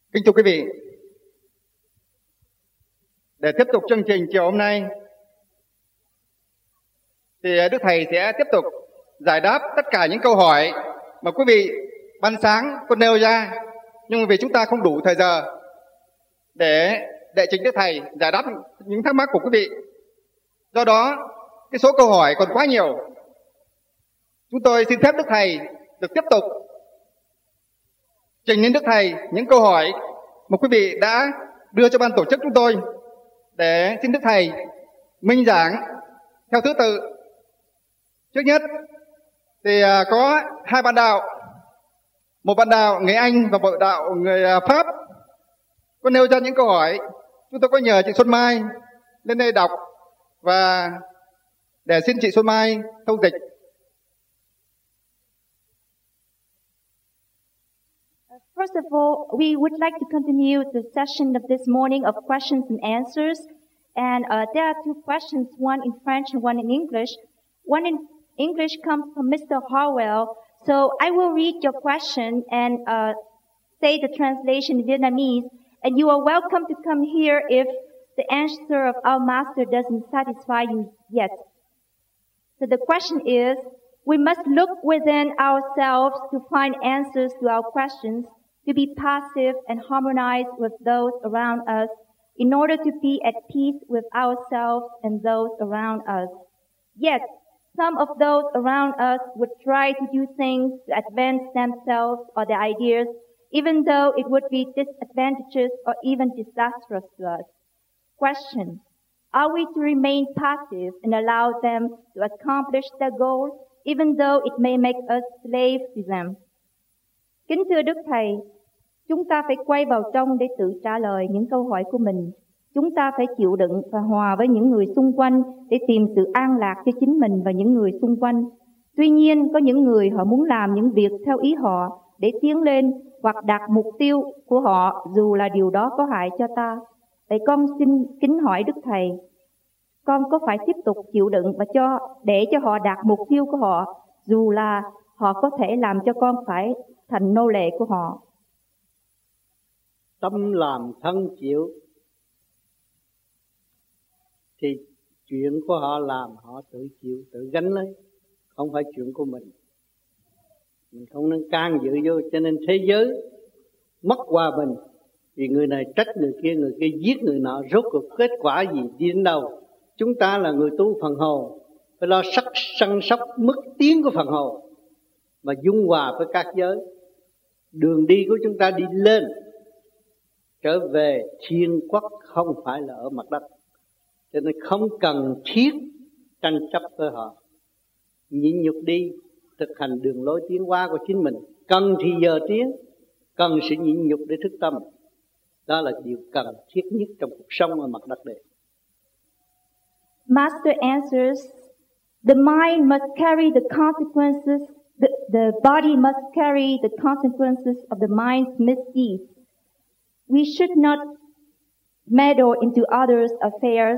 Kính thưa quý vị, để tiếp tục chương trình chiều hôm nay thì Đức Thầy sẽ tiếp tục giải đáp tất cả những câu hỏi mà quý vị ban sáng có nêu ra, nhưng vì chúng ta không đủ thời giờ để đệ trình Đức Thầy giải đáp những thắc mắc của quý vị. Do đó, cái số câu hỏi còn quá nhiều. Chúng tôi xin phép Đức Thầy được tiếp tục trình đến Đức Thầy những câu hỏi mà quý vị đã đưa cho ban tổ chức chúng tôi, để xin Đức Thầy minh giảng theo thứ tự. Trước nhất thì có hai bạn đạo, một bạn đạo người Anh và một bạn đạo người Pháp có nêu ra những câu hỏi. Chúng tôi có nhờ chị Xuân Mai lên đây đọc và để xin chị Xuân Mai thông dịch. First of all, we would like to continue the session of this morning of questions and answers. And there are two questions, one in French and one in English. One in English comes from Mr. Harwell. So I will read your question and say the translation in Vietnamese. And you are welcome to come here if the answer of our master doesn't satisfy you yet. So the question is, we must look within ourselves to find answers to our questions, to be passive and harmonize with those around us in order to be at peace with ourselves and those around us. Yet, some of those around us would try to do things to advance themselves or their ideas, even though it would be disadvantageous or even disastrous to us. Question: are we to remain passive and allow them to accomplish their goals, even though it may make us slave to them? Kính thưa Đức Thầy, chúng ta phải quay vào trong để tự trả lời những câu hỏi của mình. Chúng ta phải chịu đựng và hòa với những người xung quanh để tìm sự an lạc cho chính mình và những người xung quanh. Tuy nhiên, có những người họ muốn làm những việc theo ý họ để tiến lên hoặc đạt mục tiêu của họ dù là điều đó có hại cho ta. Vậy con xin kính hỏi Đức Thầy, con có phải tiếp tục chịu đựng và để cho họ đạt mục tiêu của họ dù là họ có thể làm cho con phải thành nô lệ của họ? Tâm làm thân chịu, thì chuyện của họ làm họ tự chịu, tự gánh lấy, không phải chuyện của mình. Mình không nên can dự vô, cho nên thế giới mất hòa bình vì người này trách người kia giết người nọ. Rốt cuộc kết quả gì, đi đến đâu? Chúng ta là người tu phần hồn, phải lo săn sóc mức tiến của phần hồn mà dung hòa với các giới. Đường đi của chúng ta đi lên, trở về thiên quốc, không phải là ở mặt đất. Cho nên không cần thiết tranh chấp với họ. Nhịn nhục đi, thực hành đường lối tiến hóa của chính mình. Cần thì giờ tiến, cần sự nhịn nhục để thức tâm. Đó là điều cần thiết nhất trong cuộc sống ở mặt đất này. Master answers, the mind must carry the consequences, the body must carry the consequences of the mind's misdeeds. We should not meddle into others' affairs.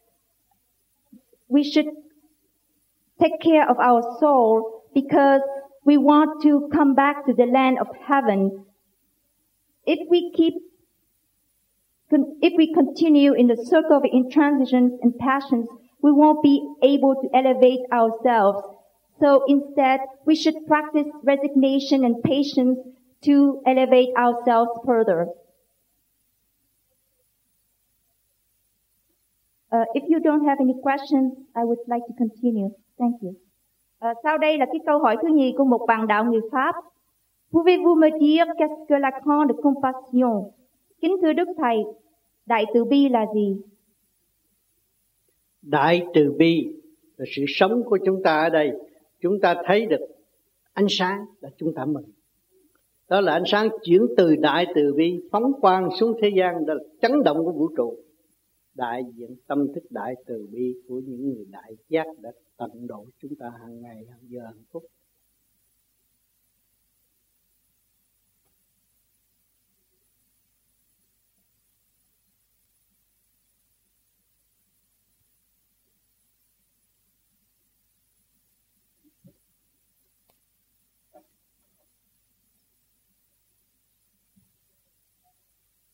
We should take care of our soul because we want to come back to the land of heaven. If we continue in the circle of intransigence and passions, we won't be able to elevate ourselves. So instead, we should practice resignation and patience to elevate ourselves further. If you don't have any questions, I would like to continue. Thank you. Sau đây là cái câu hỏi thứ nhì của một bạn đạo người Pháp. Pouvez-vous me dire qu'est-ce que la grande compassion? Kính thưa Đức Thầy, đại từ bi là gì? Đại từ bi là sự sống của chúng ta ở đây. Chúng ta thấy được ánh sáng là chúng ta mừng. Đó là ánh sáng chuyển từ đại từ bi phóng quang xuống thế gian. Đó là chấn động của vũ trụ. Đại diện tâm thức đại từ bi của những người đại giác đã tận độ chúng ta hàng ngày, hàng giờ, hàng phút.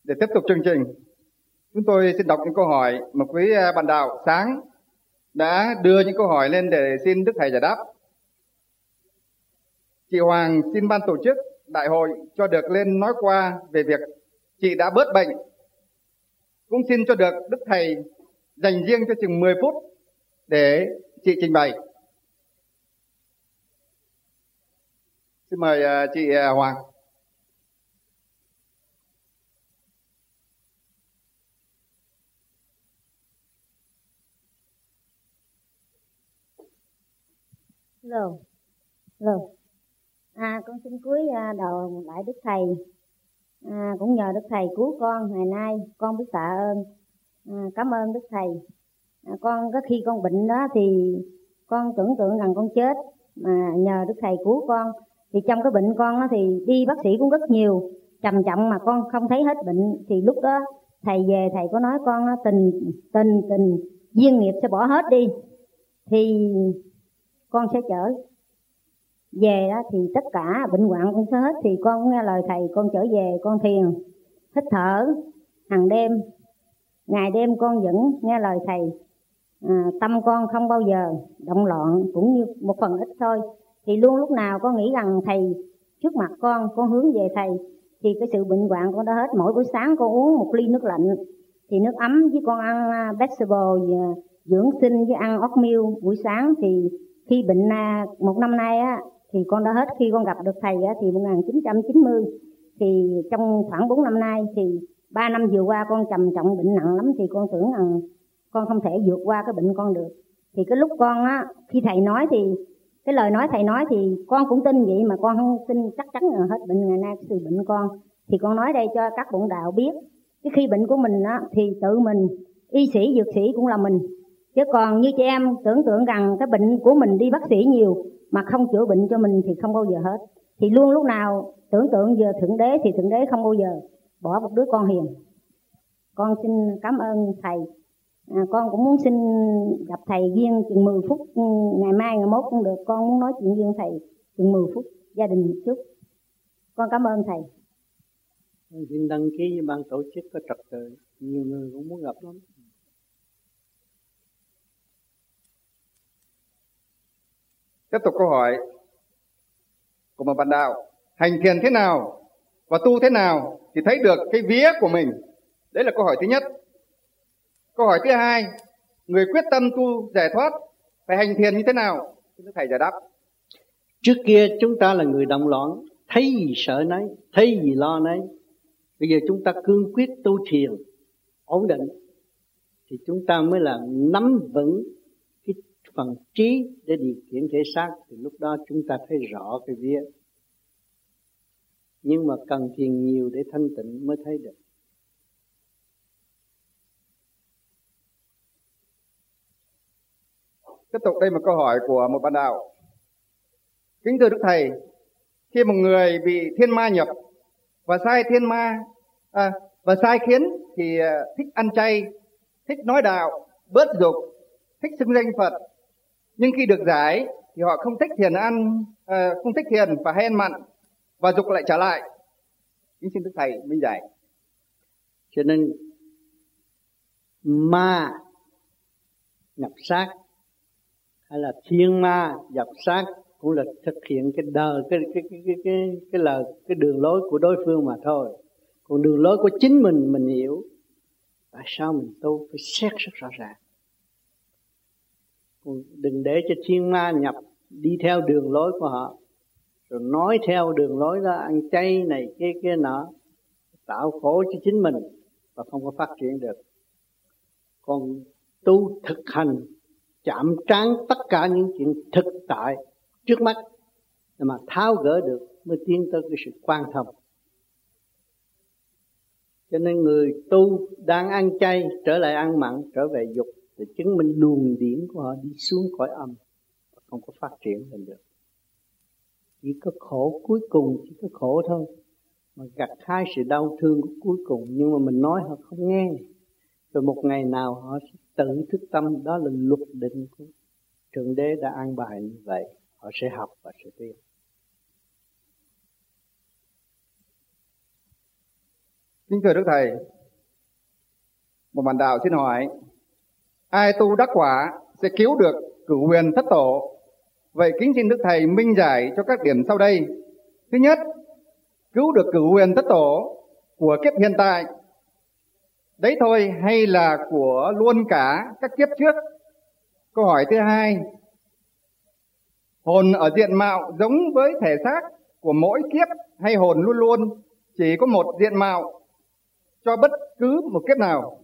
Để tiếp tục chương trình, chúng tôi xin đọc những câu hỏi mà quý bạn đạo sáng đã đưa những câu hỏi lên để xin Đức Thầy giải đáp. Chị Hoàng xin ban tổ chức đại hội cho được lên nói qua về việc chị đã bớt bệnh. Cũng xin cho được Đức Thầy dành riêng cho chừng 10 phút để chị trình bày. Xin mời chị Hoàng. Hello. Con xin cúi đầu lại Đức Thầy. Cũng nhờ Đức Thầy cứu con ngày nay, con biết tạ ơn. Cảm ơn Đức Thầy. Con có khi con bệnh đó thì con tưởng tượng rằng con chết, mà nhờ Đức Thầy cứu con. Thì trong cái bệnh con đó thì đi bác sĩ cũng rất nhiều, trầm trọng mà con không thấy hết bệnh. Thì lúc đó thầy về, thầy có nói con tình duyên nghiệp sẽ bỏ hết đi, thì con sẽ trở về đó, thì tất cả bệnh hoạn con sẽ hết. Thì con nghe lời thầy, con trở về, con thiền hít thở hàng đêm, ngày đêm con vẫn nghe lời thầy. Tâm con không bao giờ động loạn, cũng như một phần ít thôi. Thì luôn lúc nào con nghĩ rằng thầy trước mặt con hướng về thầy, thì cái sự bệnh hoạn con đã hết. Mỗi buổi sáng con uống một ly nước lạnh, thì nước ấm, với con ăn vegetable dưỡng sinh với ăn oatmeal buổi sáng. Thì khi bệnh một năm nay á, thì con đã hết. Khi con gặp được thầy á, thì 1990, thì trong khoảng 4 năm nay, thì 3 năm vừa qua con trầm trọng bệnh nặng lắm. Thì con tưởng rằng con không thể vượt qua cái bệnh con được. Thì cái lúc con á, khi thầy nói thì cái lời nói thầy nói thì con cũng tin vậy, mà con không tin chắc chắn là hết bệnh ngày nay từ bệnh con. Thì con nói đây cho các bổn đạo biết, cái khi bệnh của mình á, thì tự mình, y sĩ dược sĩ cũng là mình. Chứ còn như chị em tưởng tượng rằng cái bệnh của mình đi bác sĩ nhiều mà không chữa bệnh cho mình thì không bao giờ hết. Thì luôn lúc nào tưởng tượng giờ Thượng Đế, thì Thượng Đế không bao giờ bỏ một đứa con hiền. Con xin cảm ơn thầy. Con cũng muốn xin gặp thầy riêng chừng 10 phút, ngày mai ngày mốt cũng được. Con muốn nói chuyện riêng thầy chừng 10 phút, gia đình một chút. Con cảm ơn thầy. Con xin đăng ký với ban tổ chức có trật tự, nhiều người cũng muốn gặp lắm. Tiếp tục câu hỏi của một bạn đạo: hành thiền thế nào và tu thế nào thì thấy được cái vía của mình? Đấy là câu hỏi thứ nhất. Câu hỏi thứ hai: người quyết tâm tu giải thoát phải hành thiền như thế nào? Xin thầy giải đáp. Trước kia chúng ta là người động loạn, thấy gì sợ nấy, thấy gì lo nấy. Bây giờ chúng ta cương quyết tu thiền ổn định, thì chúng ta mới là nắm vững cái phần trí để điều khiển thể xác. Thì lúc đó chúng ta thấy rõ cái vía. Nhưng mà cần thiền nhiều để thanh tịnh mới thấy được. Tiếp tục đây một câu hỏi của một bạn đạo: kính thưa Đức Thầy, khi một người bị thiên ma nhập và sai khiến thì thích ăn chay, thích nói đạo, bớt dục, thích xưng danh Phật, nhưng khi được giải thì họ không thích thiền và hay ăn mặn, và dục lại trở lại. Kính xin Đức Thầy minh giải. Cho nên ma nhập xác hay là thiên ma nhập xác cũng là thực hiện cái đời cái đường lối của đối phương mà thôi. Còn đường lối của chính mình hiểu. Tại sao mình tu phải xét rất rõ ràng. Còn đừng để cho thiên ma nhập đi theo đường lối của họ, rồi nói theo đường lối đó, ăn chay này kia nọ, tạo khổ cho chính mình và không có phát triển được. Còn tu thực hành chạm trán tất cả những chuyện thực tại trước mắt mà tháo gỡ được mới tiến tới cái sự quan thông. Cho nên người tu đang ăn chay trở lại ăn mặn, trở về dục, để chứng minh luồng điển của họ đi xuống cõi âm, không có phát triển lên được. Chỉ có khổ cuối cùng, chỉ có khổ thôi, mà gặt hái sự đau thương của cuối cùng. Nhưng mà mình nói họ không nghe, rồi một ngày nào họ sẽ tự thức tâm. Đó là luật định của Thượng Đế đã an bài như vậy. Họ sẽ học và sẽ tiến. Kính thưa Đức Thầy, một bạn đạo xin hỏi, ai tu đắc quả sẽ cứu được cửu huyền thất tổ? Vậy kính xin Đức Thầy minh giải cho các điểm sau đây. Thứ nhất, cứu được cửu huyền thất tổ của kiếp hiện tại đấy thôi hay là của luôn cả các kiếp trước? Câu hỏi thứ hai, hồn ở diện mạo giống với thể xác của mỗi kiếp hay hồn luôn luôn chỉ có một diện mạo cho bất cứ một kiếp nào?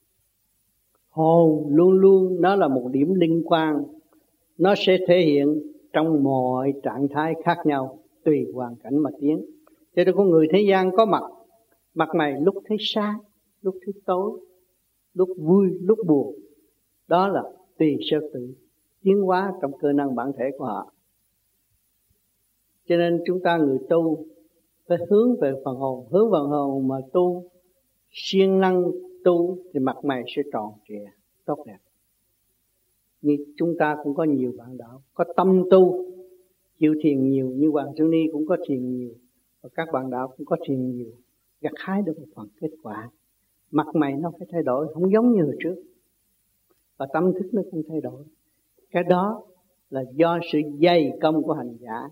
Hồn luôn luôn nó là một điểm liên quan, nó sẽ thể hiện trong mọi trạng thái khác nhau, tùy hoàn cảnh mà tiến. Cho nên con người thế gian có mặt mày lúc thấy sáng, lúc thấy tối, lúc vui, lúc buồn. Đó là tùy theo tự tiến hóa trong cơ năng bản thể của họ. Cho nên chúng ta người tu phải hướng về phần hồn, hướng về phần hồn mà tu, siêng năng tu thì mặt mày sẽ tròn trịa, tốt đẹp. Như chúng ta cũng có nhiều bạn đạo có tâm tu, chịu thiền nhiều, như Hoàng Xuân Ni cũng có thiền nhiều, và các bạn đạo cũng có thiền nhiều, gặt hái được một phần kết quả. Mặt mày nó phải thay đổi, không giống như hồi trước, và tâm thức nó cũng thay đổi. Cái đó là do sự dày công của hành giả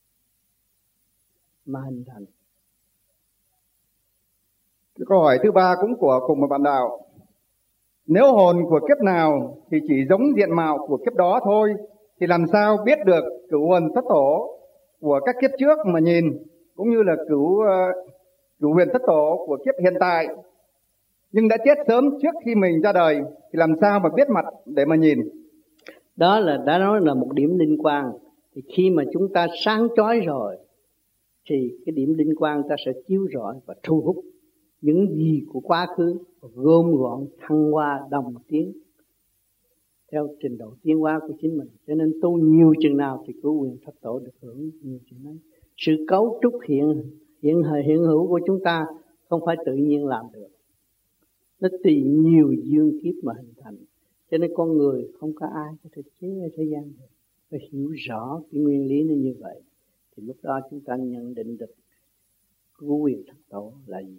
mà hình thành. Câu hỏi thứ ba cũng của cùng một bạn đạo. Nếu hồn của kiếp nào thì chỉ giống diện mạo của kiếp đó thôi, thì làm sao biết được cửu hồn thất tổ của các kiếp trước mà nhìn, cũng như là cửu huyền thất tổ của kiếp hiện tại nhưng đã chết sớm trước khi mình ra đời, thì làm sao mà biết mặt để mà nhìn? Đó là đã nói là một điểm liên quan. Thì khi mà chúng ta sáng chói rồi thì cái điểm liên quan ta sẽ chiếu rọi và thu hút những gì của quá khứ, gom gọn thăng hoa đồng tiến theo trình độ tiến hóa của chính mình. Cho nên tu nhiều chừng nào thì cửu huyền thất tổ được hưởng nhiều chừng ấy. Sự cấu trúc hiện hữu của chúng ta không phải tự nhiên làm được, nó tùy nhiều dương kiếp mà hình thành. Cho nên con người không có ai có thể chế ở thế gian được. Phải hiểu rõ cái nguyên lý nó như vậy thì lúc đó chúng ta nhận định được cửu huyền thất tổ là gì.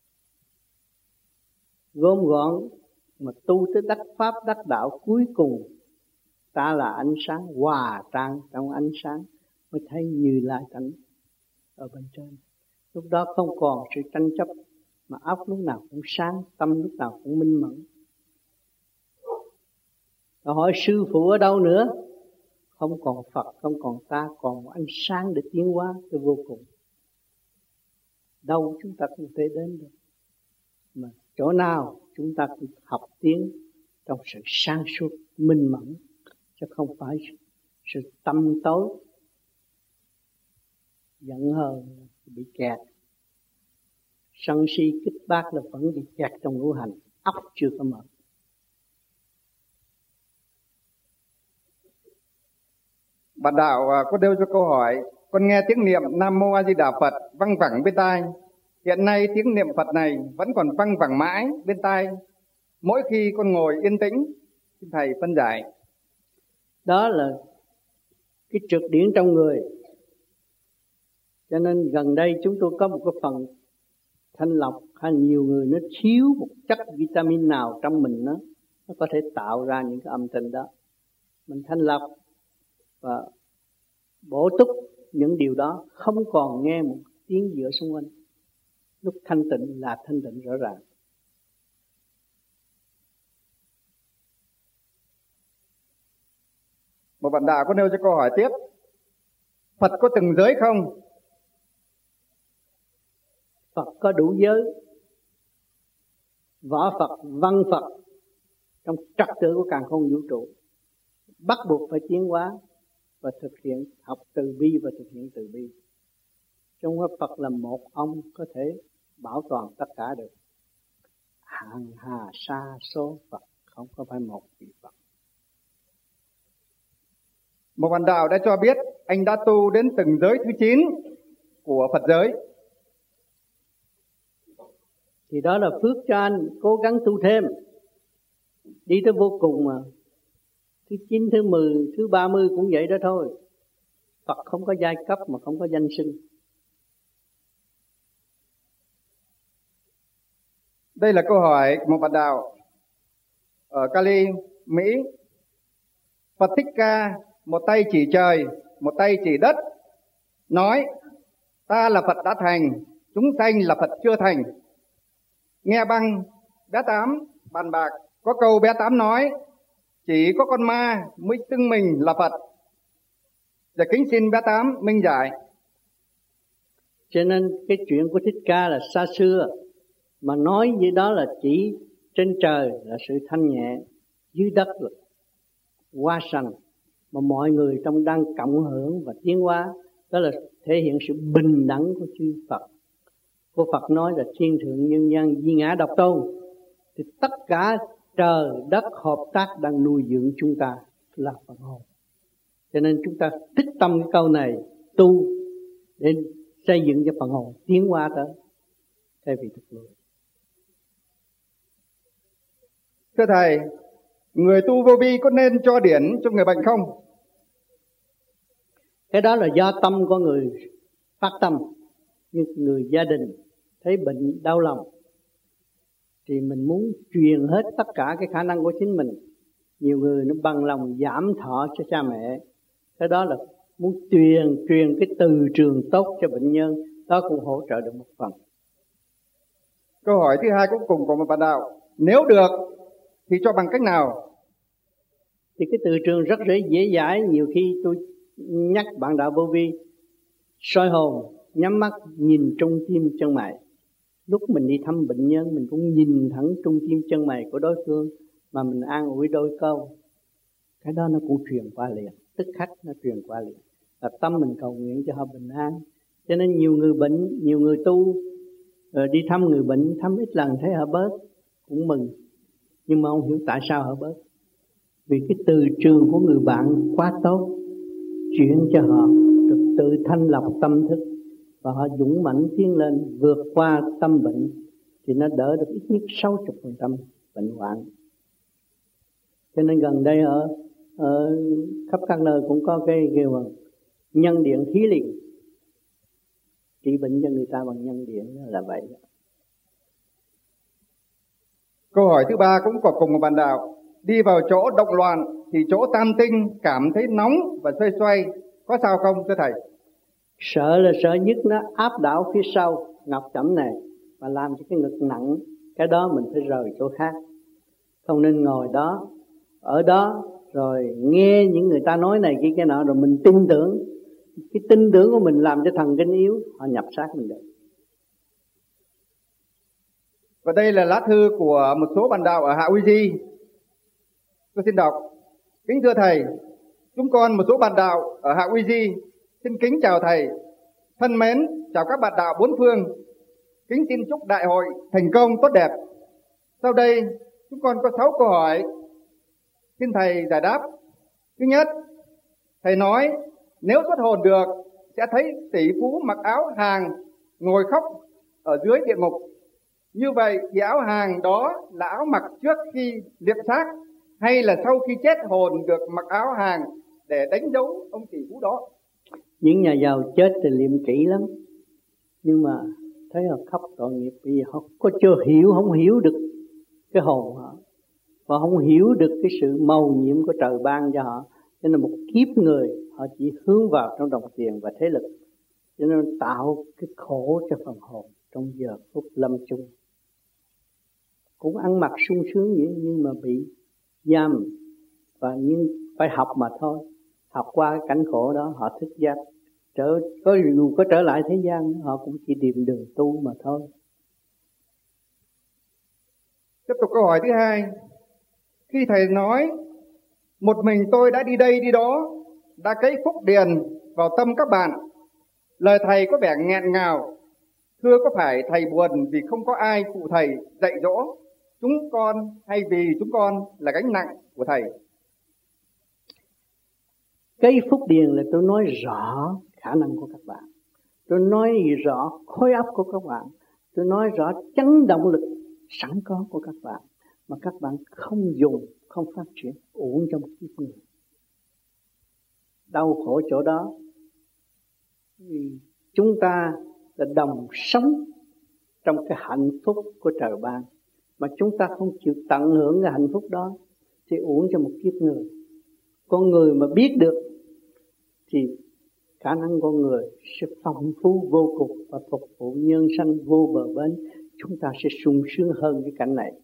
Gom gọn mà tu tới đắc pháp đắc đạo, cuối cùng ta là ánh sáng hòa tan trong ánh sáng, mới thấy Như Lai tánh ở bên trên. Lúc đó không còn sự tranh chấp, mà óc lúc nào cũng sáng, tâm lúc nào cũng minh mẫn. Rồi hỏi sư phụ ở đâu nữa? Không còn Phật, không còn ta, còn một ánh sáng để tiến hóa tới vô cùng. Đâu chúng ta cũng thể đến được, mà chỗ nào chúng ta cũng học tiến trong sự sáng suốt minh mẫn, chứ không phải sự tâm tối giận hờn bị kẹt. Sân si kích bác là vẫn bị kẹt trong ngũ hành, óc chưa có mở. Bạn đạo có nêu cho câu hỏi, con nghe tiếng niệm Nam Mô A Di Đà Phật văng vẳng bên tai. Hiện nay tiếng niệm Phật này vẫn còn văng vẳng mãi bên tai mỗi khi con ngồi yên tĩnh. Xin Thầy phân giải. Đó là cái trượt điển trong người. Cho nên gần đây chúng tôi có một cái phần thanh lọc, hay nhiều người nó thiếu một chất vitamin nào trong mình, nó có thể tạo ra những cái âm thanh đó. Mình thanh lọc và bổ túc những điều đó, không còn nghe một tiếng gì ở xung quanh. Lúc thanh tịnh là thanh tịnh rõ ràng. Một bạn đạo có nêu cho câu hỏi tiếp, Phật có từng giới không? Phật có đủ giới. Võ Phật, văn Phật trong trật tự của càn khôn vũ trụ, bắt buộc phải tiến hóa và thực hiện, học từ bi và thực hiện từ bi. Trong Phật là một ông có thể bảo toàn tất cả được. Hàng hà sa số Phật, không có phải một vị Phật. Một bạn đạo đã cho biết anh đã tu đến từng giới thứ 9 của Phật giới. Thì đó là phước cho anh, cố gắng tu thêm. Đi tới vô cùng mà. Thứ 9, thứ 10, thứ 30 cũng vậy đó thôi. Phật không có giai cấp mà không có danh xưng. Đây là câu hỏi của một bạn đạo ở Cali, Mỹ. Phật Thích Ca một tay chỉ trời, một tay chỉ đất, nói: ta là Phật đã thành, chúng sanh là Phật chưa thành. Nghe băng bé Tám bàn bạc, có câu bé Tám nói: chỉ có con ma mới xưng mình là Phật. Và kính xin bé Tám minh giải. Cho nên cái chuyện của Thích Ca là xa xưa, mà nói như đó là chỉ trên trời là sự thanh nhẹ, dưới đất là hoa sanh, mà mọi người trong đang cộng hưởng và tiến hóa. Đó là thể hiện sự bình đẳng của chư Phật. Của Phật nói là thiên thượng nhân gian di ngã độc tôn, thì tất cả trời đất hợp tác đang nuôi dưỡng chúng ta là phần hồn. Cho nên chúng ta thích tâm cái câu này, tu để xây dựng cho phần hồn tiến hóa tới thay vì thực lùi. Thưa Thầy, người tu vô vi có nên cho điển cho người bệnh không? Cái đó là do tâm của người phát tâm. Như người gia đình thấy bệnh đau lòng thì mình muốn truyền hết tất cả cái khả năng của chính mình. Nhiều người nó bằng lòng giảm thọ cho cha mẹ. Cái đó là muốn truyền cái từ trường tốt cho bệnh nhân. Đó cũng hỗ trợ được một phần. Câu hỏi thứ hai cuối cùng của một bạn đạo: nếu được thì cho bằng cách nào? Thì cái từ trường rất dễ giải. Nhiều khi tôi nhắc bạn đạo vô vi soi hồn, nhắm mắt nhìn trung tim chân mày. Lúc mình đi thăm bệnh nhân, mình cũng nhìn thẳng trung tim chân mày của đối phương mà mình an ủi đôi câu. Cái đó nó cũng truyền qua liền, tức khắc nó truyền qua liền. Và tâm mình cầu nguyện cho họ bình an. Cho nên nhiều người bệnh, nhiều người tu đi thăm người bệnh, thăm ít lần thấy họ bớt, cũng mừng. Nhưng mà không hiểu tại sao họ bớt. Vì cái từ trường của người bạn quá tốt, chuyển cho họ được tự thanh lọc tâm thức, và họ dũng mãnh tiến lên vượt qua tâm bệnh, thì nó đỡ được ít nhất 60% bệnh hoạn. Cho nên gần đây ở khắp các nơi cũng có cái kêu nhân điện khí liền, trị bệnh cho người ta bằng nhân điện, là vậy. Câu hỏi thứ ba cũng có cùng một bạn đạo: đi vào chỗ động loạn thì chỗ tam tinh cảm thấy nóng và xoay xoay, có sao không thưa Thầy? Sợ là sợ nhất nó áp đảo phía sau ngọc chẩm này và làm cho cái ngực nặng. Cái đó mình phải rời chỗ khác, không nên ngồi đó ở đó rồi nghe những người ta nói này kia cái nọ rồi mình tin tưởng. Cái tin tưởng của mình làm cho thần kinh yếu, họ nhập sát mình được. Và đây là lá thư của một số bạn đạo ở Hạ Uy Di. Tôi xin đọc: kính thưa Thầy, chúng con một số bạn đạo ở Hạ Uy Di xin kính chào Thầy, thân mến chào các bạn đạo bốn phương. Kính xin chúc đại hội thành công tốt đẹp. Sau đây chúng con có 6 câu hỏi, xin Thầy giải đáp. Thứ nhất, Thầy nói nếu xuất hồn được sẽ thấy tỷ phú mặc áo hàng ngồi khóc ở dưới địa ngục. Như vậy thì áo hàng đó là áo mặc trước khi liệm xác, hay là sau khi chết hồn được mặc áo hàng để đánh dấu ông tỷ phú đó? Những nhà giàu chết thì liệm kỹ lắm, nhưng mà thấy họ khóc tội nghiệp vì họ chưa hiểu, không hiểu được cái hồn họ, và không hiểu được cái sự mầu nhiệm của trời ban cho họ. Cho nên một kiếp người họ chỉ hướng vào trong đồng tiền và thế lực, cho nên tạo cái khổ cho phần hồn trong giờ phút lâm chung. Cũng ăn mặc sung sướng vậy nhưng mà bị giam, và nhưng phải học mà thôi. Học qua cái cảnh khổ đó họ thức giác, dù có trở lại thế gian họ cũng chỉ tìm đường tu mà thôi. Tiếp tục câu hỏi thứ hai: khi Thầy nói một mình tôi đã đi đây đi đó, đã cấy phúc điền vào tâm các bạn, lời Thầy có vẻ nghẹn ngào. Thưa, có phải Thầy buồn vì không có ai phụ Thầy dạy dỗ chúng con, hay vì chúng con là gánh nặng của Thầy? Cái phúc điền là tôi nói rõ khả năng của các bạn, tôi nói rõ khối óc của các bạn, tôi nói rõ chấn động lực sẵn có của các bạn, mà các bạn không dùng, không phát triển, uổng trong kiếp người. Đau khổ chỗ đó vì chúng ta là đồng sống trong cái hạnh phúc của trời ban, mà chúng ta không chịu tận hưởng cái hạnh phúc đó thì uổng cho một kiếp người. Con người mà biết được thì khả năng con người sẽ phong phú vô cùng và phục vụ nhân sanh vô bờ bến. Chúng ta sẽ sung sướng hơn cái cảnh này.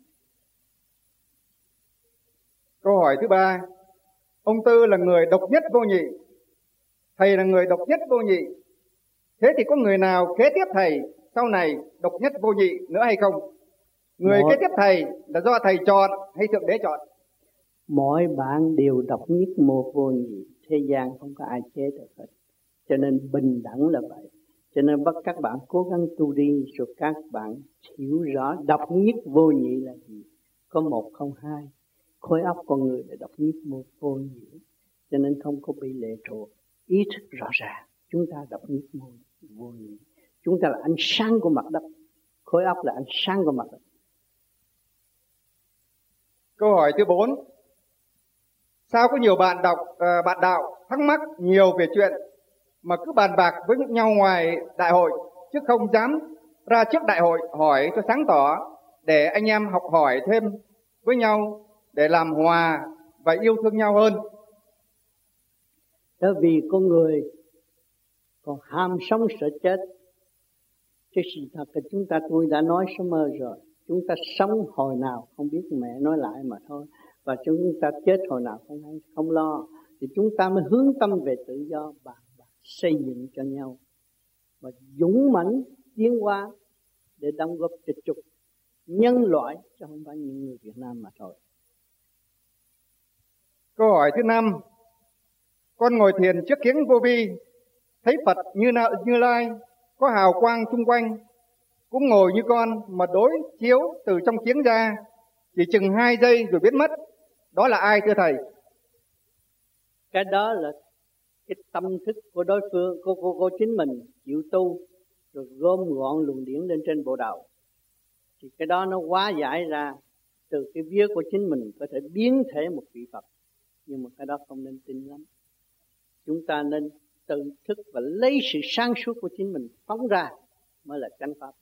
Câu hỏi thứ 3. Ông Tư là người độc nhất vô nhị. Thầy là người độc nhất vô nhị. Thế thì có người nào kế tiếp thầy sau này độc nhất vô nhị nữa hay không? Người kế tiếp thầy là do thầy chọn hay Thượng Đế chọn? Mỗi bạn đều độc nhất một vô nhị. Thế gian không có ai chế được hết. Cho nên bình đẳng là vậy. Cho nên bắt các bạn cố gắng tu đi, rồi các bạn hiểu rõ độc nhất vô nhị là gì. Có một không hai. Khối óc con người là độc nhất một vô nhị. Cho nên không có bị lệ thuộc. Ý thức rõ ràng. Chúng ta độc nhất một vô nhị. Chúng ta là ánh sáng của mặt đất. Khối óc là ánh sáng của mặt đất. Câu hỏi thứ 4. Sao có nhiều bạn đạo thắc mắc nhiều về chuyện mà cứ bàn bạc với nhau ngoài đại hội, chứ không dám ra trước đại hội hỏi cho sáng tỏ, để anh em học hỏi thêm với nhau để làm hòa và yêu thương nhau hơn? Đó vì con người còn ham sống sợ chết. Chứ sự thật là chúng ta, tôi đã nói sớm mơ rồi, chúng ta sống hồi nào không biết, mẹ nói lại mà thôi. Và chúng ta chết hồi nào không lo. Thì chúng ta mới hướng tâm về tự do, bàn bạc xây dựng cho nhau và dũng mãnh tiến hóa để đóng góp cho chục nhân loại, chứ không phải những người Việt Nam mà thôi. Câu hỏi thứ 5. Con ngồi thiền trước kiếng vô vi, thấy Phật Như Lai có hào quang xung quanh, cũng ngồi như con mà đối chiếu từ trong kiếng ra, chỉ chừng 2 giây rồi biến mất. Đó là ai thưa thầy? Cái đó là cái tâm thức của đối phương, của chính mình chịu tu rồi gom gọn luồng điển lên trên bộ đầu. Thì cái đó nó hóa giải ra từ cái vía của chính mình có thể biến thể một vị Phật. Nhưng mà cái đó không nên tin lắm. Chúng ta nên tự thức và lấy sự sáng suốt của chính mình phóng ra mới là chánh pháp.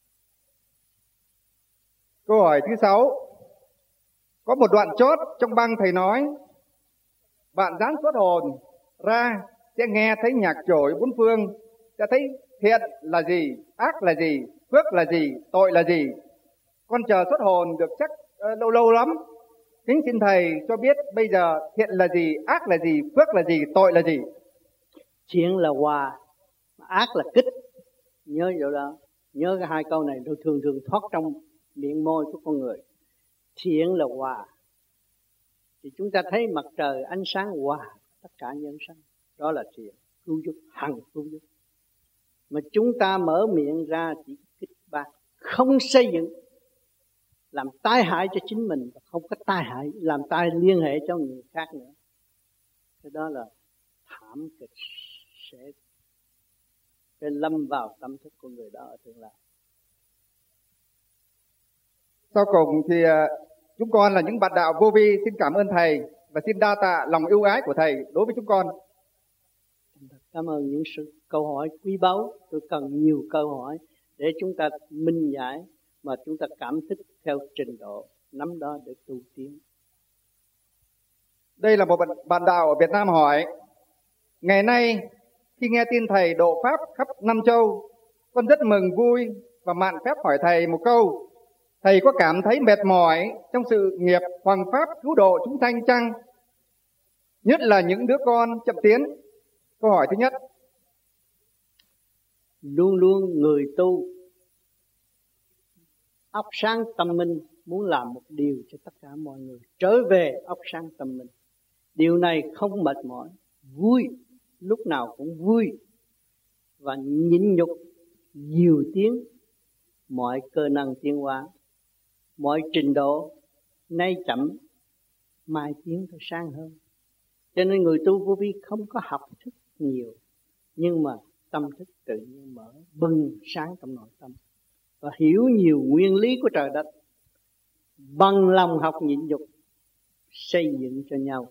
Câu hỏi thứ 6. Có một đoạn chót trong băng thầy nói, bạn dán xuất hồn ra sẽ nghe thấy nhạc trỗi bốn phương, sẽ thấy thiện là gì, ác là gì, phước là gì, tội là gì. Con chờ xuất hồn được chắc lâu lắm. Kính xin thầy cho biết bây giờ thiện là gì, ác là gì, phước là gì, tội là gì? Thiện là hòa, ác là kích. Nhớ vậy đó. Nhớ cái 2 câu này thường thoát trong miệng môi của con người. Thiện là hòa. Thì chúng ta thấy mặt trời ánh sáng hòa tất cả nhân sinh. Đó là thiện, cứu giúp, hằng cứu giúp. Mà chúng ta mở miệng ra chỉ kích bác, không xây dựng, làm tai hại cho chính mình và không có tai hại, làm tai liên hệ cho người khác nữa. Cái đó là thảm kịch sẽ lâm vào tâm thức của người đó ở tương lai. Sau cùng thì chúng con là những bạn đạo vô vi xin cảm ơn thầy và xin đa tạ lòng ưu ái của thầy đối với chúng con. Cảm ơn những sự câu hỏi quý báu. Tôi cần nhiều câu hỏi để chúng ta minh giải mà chúng ta cảm thức theo trình độ nắm đó để tu tiến. Đây là một bạn đạo ở Việt Nam hỏi: ngày nay khi nghe tin thầy độ pháp khắp 5 châu, con rất mừng vui và mạn phép hỏi thầy một câu: thầy có cảm thấy mệt mỏi trong sự nghiệp hoằng pháp cứu độ chúng sanh chăng? Nhất là những đứa con chậm tiến. Câu hỏi thứ nhất. Luôn luôn người tu óc sáng tâm minh muốn làm một điều cho tất cả mọi người trở về óc sáng tâm minh. Điều này không mệt mỏi, vui, lúc nào cũng vui và nhịn nhục nhiều tiếng. Mọi cơ năng tiến hóa, mọi trình độ nay chậm mai tiến phải sáng hơn. Cho nên người tu vô vi không có học thức nhiều, nhưng mà tâm thức tự nhiên mở bừng sáng trong nội tâm và hiểu nhiều nguyên lý của trời đất, bằng lòng học nhịn nhục xây dựng cho nhau.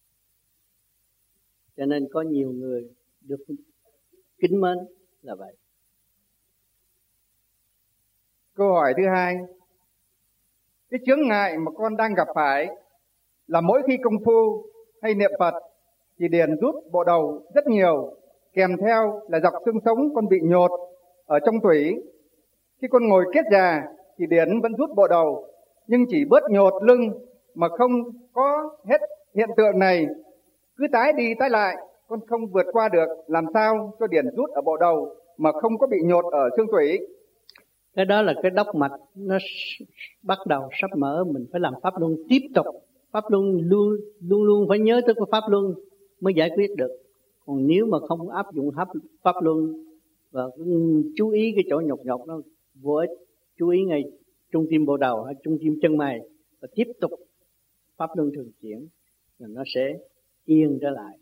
Cho nên có nhiều người được kính mến là vậy. Câu hỏi thứ hai. Cái chướng ngại mà con đang gặp phải là mỗi khi công phu hay niệm Phật thì điển rút bộ đầu rất nhiều, kèm theo là dọc xương sống con bị nhột ở trong tủy. Khi con ngồi kiết già thì điển vẫn rút bộ đầu, nhưng chỉ bớt nhột lưng mà không có hết hiện tượng này. Cứ tái đi tái lại, con không vượt qua được. Làm sao cho điển rút ở bộ đầu mà không có bị nhột ở xương tủy? Cái đó là cái đốc mạch nó bắt đầu sắp mở, mình phải làm pháp luân tiếp tục. Pháp luân luôn phải nhớ tới cái pháp luân mới giải quyết được. Còn nếu mà không áp dụng pháp luân và chú ý cái chỗ nhột nó vô ích, chú ý ngay trung tim bộ đầu hay trung tim chân mày và tiếp tục pháp luân thường chuyển, rồi nó sẽ yên trở lại.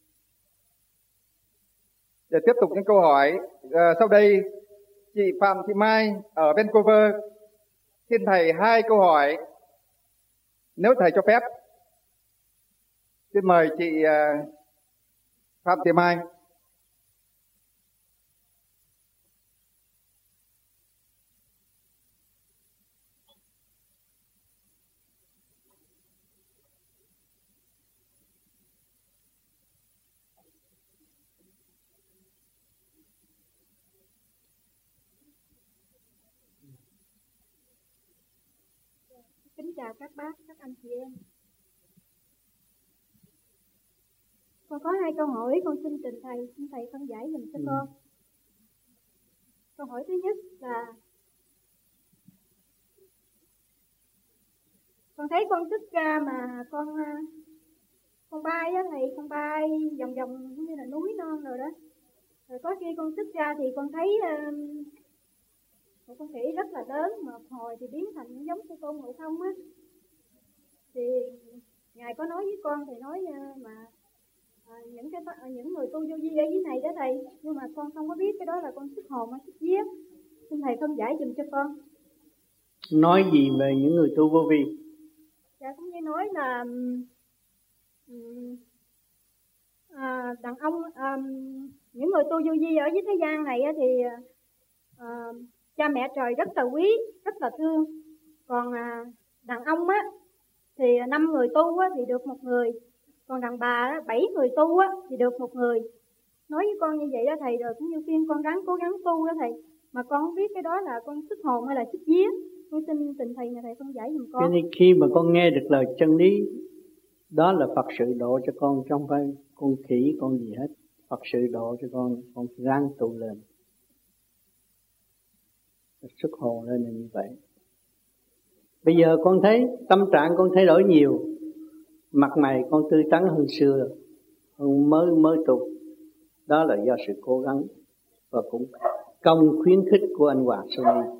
Để tiếp tục những câu hỏi, sau đây chị Phạm Thị Mai ở Vancouver xin thầy 2 câu hỏi nếu thầy cho phép. Xin mời chị Phạm Thị Mai. Kính chào các bác, các anh chị em. Con có 2 câu hỏi con xin trình thầy, xin thầy phân giải dùm cho con. Câu hỏi thứ nhất là con thấy con xuất ra mà con bay á thầy, con bay vòng vòng như là núi non rồi đó. Rồi có khi con xuất ra thì con thấy một con khỉ rất là lớn mà hồi thì biến thành giống như con Ngộ Không á. Thì ngài có nói với con thì nói mà những người tu vô vi ở dưới này đó thầy, nhưng mà con không có biết cái đó là con xuất hồn hay xuất vía. Xin thầy phân giải dùm cho con. Nói gì về những người tu vô vi? Dạ cũng như nói là đàn ông, những người tu vô vi ở dưới thế gian này thì cha mẹ trời rất là quý, rất là thương. Còn đàn ông á thì 5 người tu á thì được 1 người, còn đàn bà á 7 người tu á thì được 1 người. Nói với con như vậy đó thầy, rồi cũng như khuyên con cố gắng tu đó thầy. Mà con không biết cái đó là con xuất hồn hay là xuất vía. Con xin tình thầy nhà thầy phân giải giùm con. Cho nên khi mà con nghe được lời chân lý, đó là Phật sự độ cho con, chứ không phải con khỉ con gì hết. Phật sự độ cho con ráng tu lên, xuất hồn lên là như vậy. Bây giờ con thấy tâm trạng con thay đổi nhiều, mặt mày con tươi tắn hơn xưa, hơn mới tu. Đó là do sự cố gắng và cũng công khuyến khích của anh Hoàng Sony.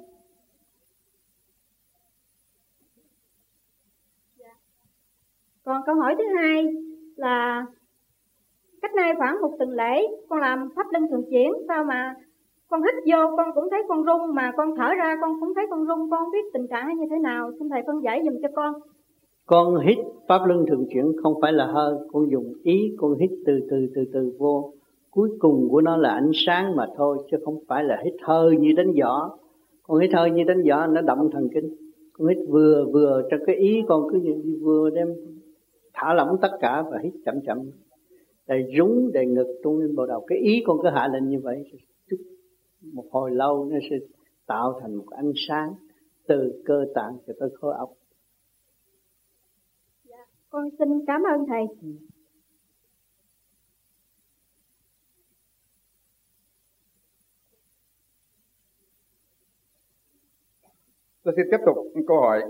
Còn câu hỏi thứ 2 là cách nay khoảng 1 tuần lễ con làm pháp luân thường chuyển, sao mà con hít vô con cũng thấy con rung, mà con thở ra con cũng thấy con rung, con không biết tình trạng như thế nào, xin thầy phân giải dùm cho con. Con hít pháp luân thường chuyển không phải là hơi, con dùng ý, con hít từ vô. Cuối cùng của nó là ánh sáng mà thôi, chứ không phải là hít hơi như đánh giỏ. Con hít hơi như đánh giỏ nó động thần kinh. Con hít vừa cho cái ý con cứ như vừa đem thả lỏng tất cả và hít chậm. Đầy rúng, đầy ngực tung lên bộ đầu. Cái ý con cứ hạ lên như vậy. Một hồi lâu nó sẽ tạo thành một ánh sáng từ cơ tạng cho tới khối óc. Dạ, con xin cảm ơn thầy. Tôi xin tiếp tục câu hỏi.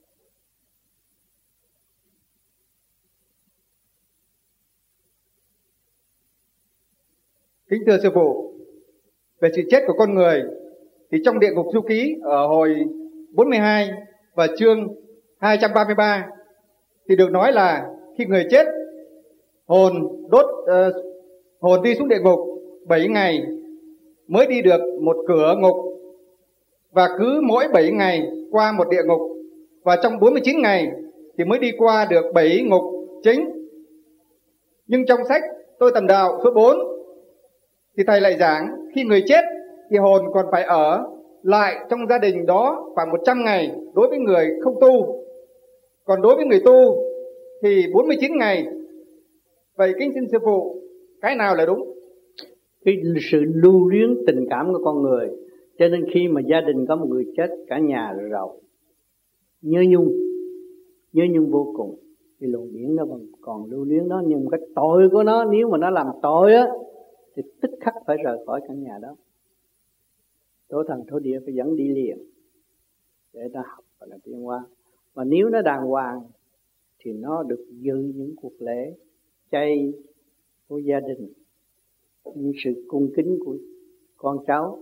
Kính thưa sư phụ, về sự chết của con người thì trong Địa Ngục Du Ký ở hồi 42 và chương 233 thì được nói là khi người chết hồn đi xuống địa ngục 7 ngày mới đi được một cửa ngục, và cứ mỗi 7 ngày qua một địa ngục, và trong 49 ngày thì mới đi qua được 7 ngục chính. Nhưng trong sách Tôi Tầm Đạo số 4 thì thầy lại giảng khi người chết thì hồn còn phải ở lại trong gia đình đó khoảng 100 ngày đối với người không tu. Còn đối với người tu thì 49 ngày. Vậy kính xin sư phụ, cái nào là đúng? Cái sự lưu luyến tình cảm của con người, cho nên khi mà gia đình có một người chết, cả nhà rầu, nhớ nhung vô cùng. Thì luồng điển nó còn lưu luyến đó, nhưng cái tội của nó, nếu mà nó làm tội á thì tức khắc phải rời khỏi căn nhà đó. Thổ thần thổ địa phải dẫn đi liền để ta học và là tiến hóa. Và nếu nó đàng hoàng thì nó được dự những cuộc lễ chay của gia đình, những sự cung kính của con cháu.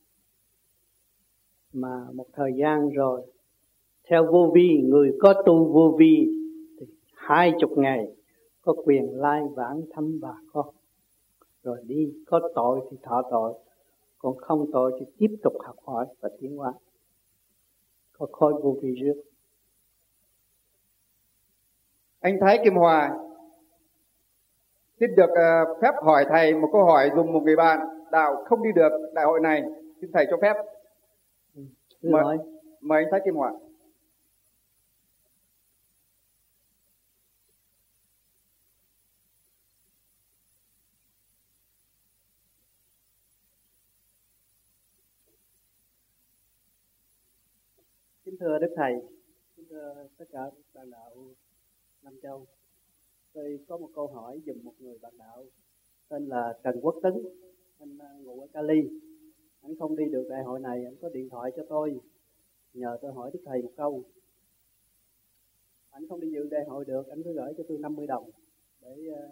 Mà một thời gian rồi, theo vô vi, người có tu vô vi thì 20 ngày có quyền lai vãng thăm bà con. Rồi đi, có tội thì thọ tội, còn không tội thì tiếp tục học hỏi và tiến hóa. Có khối vô vi trước. Anh Thái Kim Hòa xin được phép hỏi thầy một câu hỏi dùng một người bạn đạo không đi được đại hội này. Xin thầy cho phép. Mời anh Thái Kim Hòa. Kính thưa Đức Thầy, kính thưa tất cả bạn đạo Nam Châu. Tôi có một câu hỏi dùm một người bạn đạo tên là Trần Quốc Tấn, anh ngụ ở Cali. Anh không đi được đại hội này, anh có điện thoại cho tôi, nhờ tôi hỏi Đức Thầy một câu. Anh không đi dự đại hội được, anh cứ gửi cho tôi 50 đồng để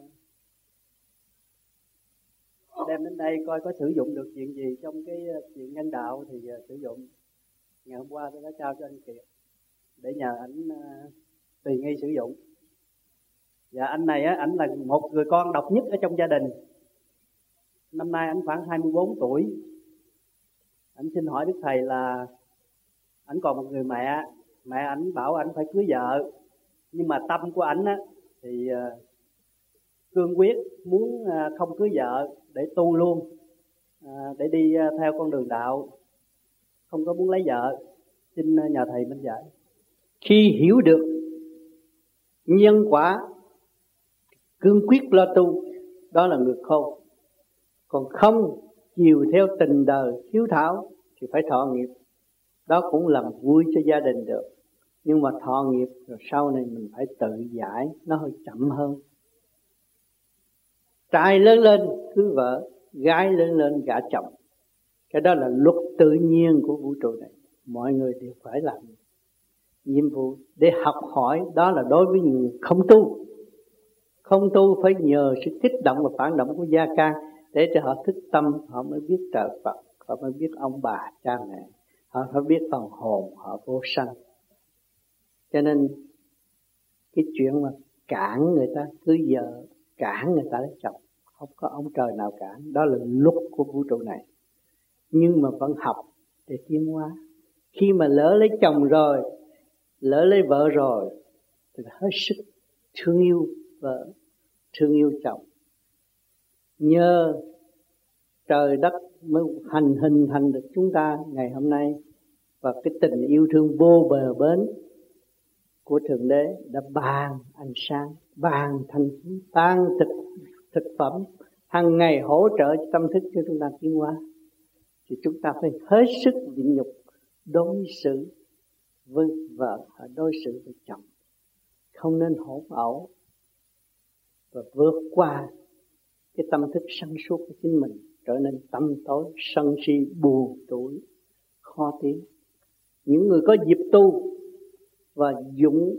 đem đến đây coi có sử dụng được chuyện gì trong cái chuyện nhân đạo thì sử dụng. Ngày hôm qua tôi đã trao cho anh Kiệt để nhờ ảnh tùy nghi sử dụng. Và anh này ảnh là một người con độc nhất ở trong gia đình. Năm nay ảnh khoảng 24 tuổi. Ảnh xin hỏi Đức Thầy là ảnh còn một người mẹ. Mẹ ảnh bảo ảnh phải cưới vợ, nhưng mà tâm của ảnh thì cương quyết muốn không cưới vợ để tu luôn, để đi theo con đường đạo, không có muốn lấy vợ. Xin nhờ thầy minh giải. Khi hiểu được nhân quả, cương quyết lo tu, đó là người khôn. Còn không chiều theo tình đời hiếu thảo thì phải thọ nghiệp. Đó cũng làm vui cho gia đình được. Nhưng mà thọ nghiệp rồi sau này mình phải tự giải, nó hơi chậm hơn. Trai lớn lên cưới vợ, gái lớn lên gả chồng. Cái đó là luật tự nhiên của vũ trụ này. Mọi người đều phải làm nhiệm vụ để học hỏi. Đó là đối với người không tu. Không tu phải nhờ sự kích động và phản động của gia can để cho họ thức tâm, họ mới biết trời Phật, họ mới biết ông bà cha mẹ, họ phải biết phần hồn họ vô sanh. Cho nên cái chuyện mà cản người ta cưới vợ, cản người ta lấy chồng, không có ông trời nào cản. Đó là luật của vũ trụ này. Nhưng mà vẫn học để tiến hóa. Khi mà lỡ lấy chồng rồi, lỡ lấy vợ rồi thì hết sức thương yêu vợ, thương yêu chồng. Nhờ trời đất mới hình thành được chúng ta ngày hôm nay. Và cái tình yêu thương vô bờ bến của Thượng Đế đã ban ánh sáng, ban thanh khí, ban thực phẩm hàng ngày hỗ trợ cho tâm thức cho chúng ta tiến hóa. Thì chúng ta phải hết sức nhịn nhục đối xử với vợ, đối xử với chồng, không nên hỗn ẩu và vượt qua cái tâm thức sân suốt của chính mình, trở nên tâm tối, sân si, buồn tủi, khó tiến. Những người có dịp tu và dũng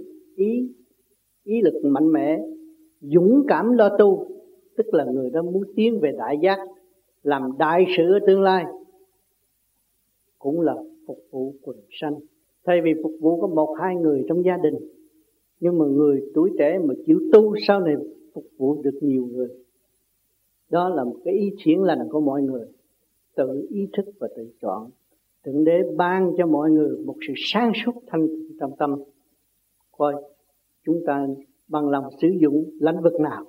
ý lực mạnh mẽ, dũng cảm lo tu, tức là người đó muốn tiến về đại giác, làm đại sự ở tương lai, cũng là phục vụ quần sanh. Thay vì phục vụ có 1-2 người trong gia đình, nhưng mà người tuổi trẻ mà chịu tu sau này phục vụ được nhiều người. Đó là một cái ý thiện lành của mọi người, tự ý thức và tự chọn. Thượng Đế ban cho mọi người một sự sáng suốt thanh trong tâm. Coi chúng ta bằng lòng sử dụng lãnh vực nào.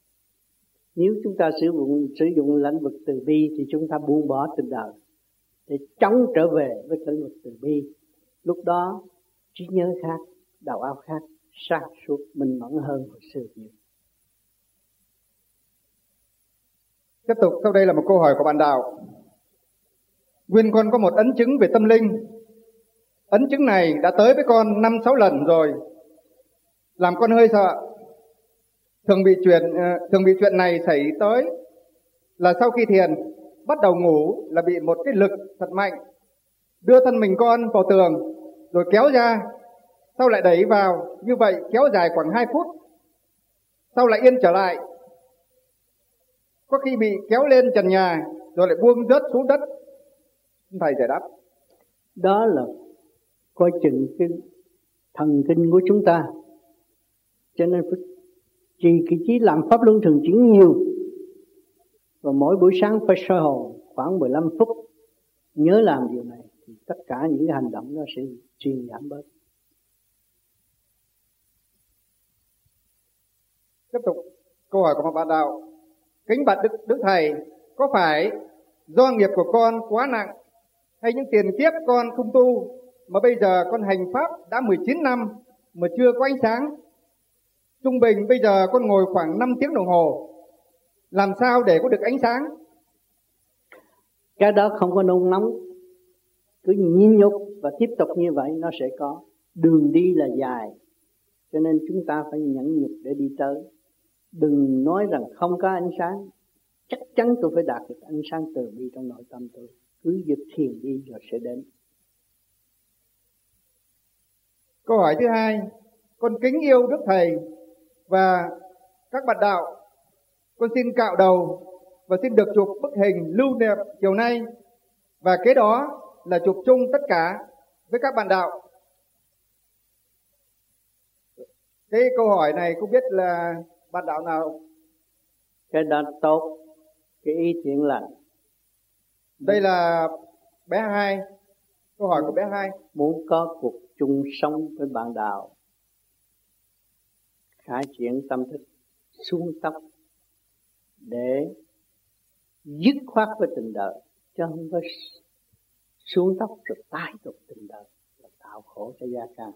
Nếu chúng ta sử dụng lãnh vực từ bi thì chúng ta buông bỏ tình đời để chống trở về với cái luật từ bi. Lúc đó trí nhớ khác, đầu óc khác, sáng suốt minh mẫn hơn hồi xưa nhiều. Tiếp tục, sau đây là một câu hỏi của bạn Đào. Nguyên con có một ấn chứng về tâm linh. Ấn chứng này đã tới với con 5-6 lần rồi, làm con hơi sợ. Thường bị chuyện này xảy tới là sau khi thiền bắt đầu ngủ là bị một cái lực thật mạnh đưa thân mình con vào tường rồi kéo ra, sau lại đẩy vào, như vậy kéo dài khoảng 2 phút, sau lại yên trở lại. Có khi bị kéo lên trần nhà rồi lại buông rớt xuống đất. Thầy giải đáp. Đó là coi chừng cái thần kinh của chúng ta, cho nên phải trì cái trí làm pháp luân thường chuyển nhiều, và mỗi buổi sáng phải soi hồn khoảng 15 phút. Nhớ làm điều này thì tất cả những cái hành động nó sẽ truyền giảm bớt. Tiếp tục câu hỏi của một bạn Đạo. Kính bạch Đức Thầy, có phải do nghiệp của con quá nặng hay những tiền kiếp con không tu mà bây giờ con hành pháp đã 19 năm mà chưa có ánh sáng? Trung bình bây giờ con ngồi khoảng 5 tiếng đồng hồ, làm sao để có được ánh sáng? Cái đó không có nôn nóng, cứ nhịn nhục và tiếp tục như vậy nó sẽ có. Đường đi là dài, cho nên chúng ta phải nhẫn nhục để đi tới. Đừng nói rằng không có ánh sáng. Chắc chắn tôi phải đạt được ánh sáng từ bi trong nội tâm tôi. Cứ việc thiền đi rồi sẽ đến. Câu hỏi thứ hai, con kính yêu Đức Thầy và các bạn đạo. Con xin cạo đầu và xin được chụp bức hình lưu niệm chiều nay, và kế đó là chụp chung tất cả với các bạn đạo. Cái câu hỏi này không biết là bạn đạo nào? Cái đó tốt, cái ý thiện lành. Đây là bé hai. Câu hỏi của bé hai. Muốn có cuộc chung sống với bạn đạo, khai triển tâm thức, xuống tóc để dứt khoát với tình đời, chứ không có xuống tóc rồi tái tục tình đời, là tạo khổ cho gia can.